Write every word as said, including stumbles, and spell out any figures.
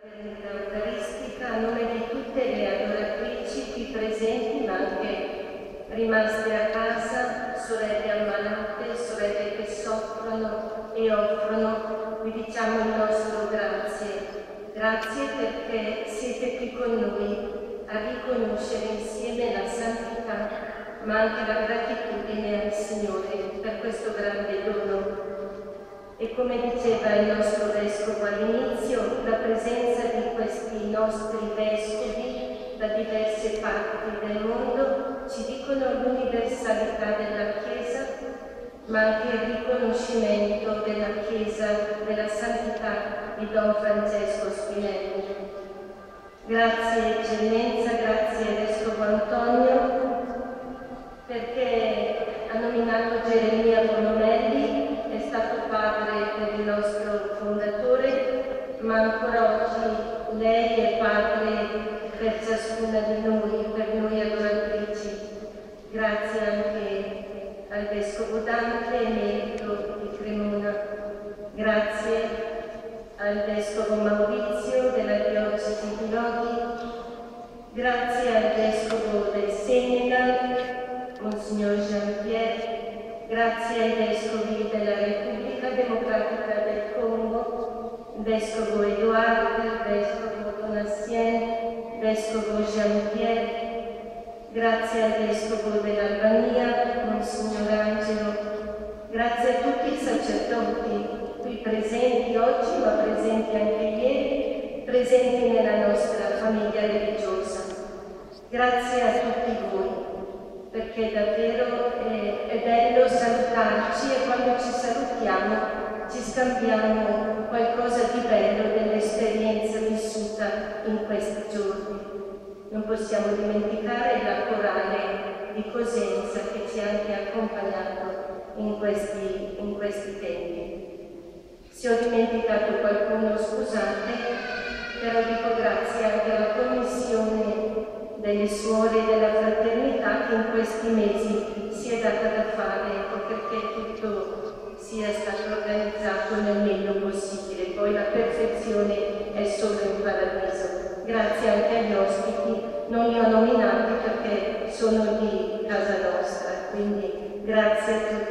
fraternità eucaristica, a nome di tutte le adoratrici qui presenti, ma anche rimaste a casa, sorelle ammalate, sorelle che soffrono e offrono, vi diciamo il nostro grazie. Grazie perché siete qui con noi a riconoscere insieme la santità, ma anche la gratitudine al Signore per questo grande dono. E come diceva il nostro Vescovo all'inizio, la presenza di questi nostri Vescovi da diverse parti del mondo ci dicono l'universalità della Chiesa, ma anche il riconoscimento della Chiesa, della santità di Don Francesco Spinelli. Grazie Eccellenza, grazie Vescovo Antonio, perché ha nominato Geremia Bonomelli, è stato padre per il nostro fondatore, ma ancora oggi lei è padre per ciascuna di noi, per noi adoratrici. Grazie anche al Vescovo Dante, emerito di Cremona. Grazie al Vescovo Maurizio della Diocesi di Lodi. Grazie al Vescovo del Senegal, Monsignor Jean-Pierre. Grazie ai Vescovi della Repubblica Democratica del Congo, il Vescovo Edoardo, il Vescovo Donatien, il Vescovo Jean-Pierre. Grazie al Vescovo dell'Albania, Monsignor Angelo. Grazie a tutti i sacerdoti qui presenti oggi, ma presenti anche ieri, presenti nella nostra famiglia religiosa. Grazie a tutti voi, perché davvero è, è bello salutarci e quando ci salutiamo ci scambiamo qualcosa di bello dell'esperienza vissuta in questi giorni. Non possiamo dimenticare la corale di Cosenza che ci ha anche accompagnato in questi, in questi tempi. Se ho dimenticato qualcuno, scusate, però dico grazie anche alla Commissione delle Suore della Fraternità che in questi mesi si è data da fare, ecco, perché tutto sia stato organizzato nel meglio possibile. Poi la perfezione è solo in paradiso. Grazie anche agli ospiti, non li ho nominati perché sono di casa nostra, quindi grazie a tutti.